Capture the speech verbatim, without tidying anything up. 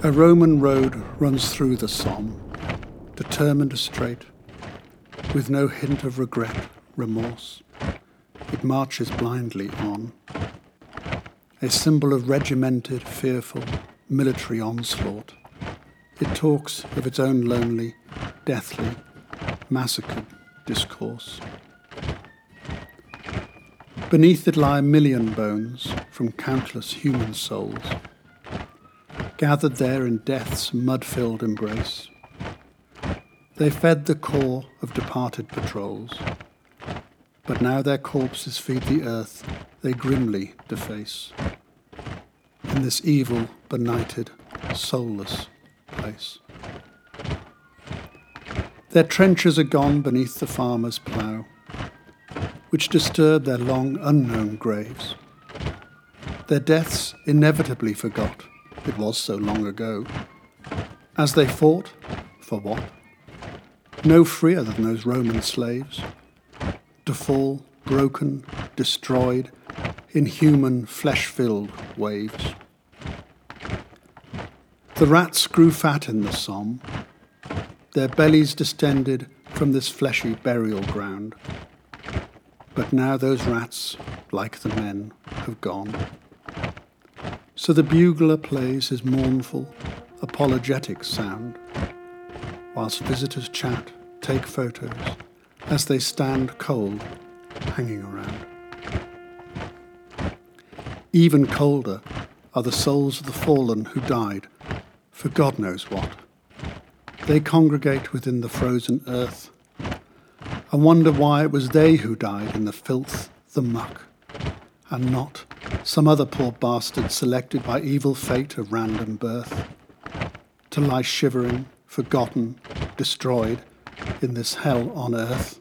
A Roman road runs through the Somme, determined straight, with no hint of regret, remorse. It marches blindly on, a symbol of regimented, fearful, military onslaught. It talks of its own lonely, deathly, massacred discourse. Beneath it lie a million bones from countless human souls, gathered there in death's mud-filled embrace. They fed the core of departed patrols, but now their corpses feed the earth they grimly deface, in this evil, benighted, soulless place. Their trenches are gone beneath the farmer's plough, which disturb their long unknown graves. Their deaths inevitably forgot, it was so long ago, as they fought, for what? No freer than those Roman slaves, to fall broken, destroyed, in human flesh-filled waves. The rats grew fat in the Somme, their bellies distended from this fleshy burial ground. But now those rats, like the men, have gone. So the bugler plays his mournful, apologetic sound, whilst visitors chat, take photos, as they stand cold, hanging around. Even colder are the souls of the fallen who died for God knows what. They congregate within the frozen earth and wonder why it was they who died in the filth, the muck, and not some other poor bastard selected by evil fate of random birth, to lie shivering, forgotten, destroyed in this hell on earth.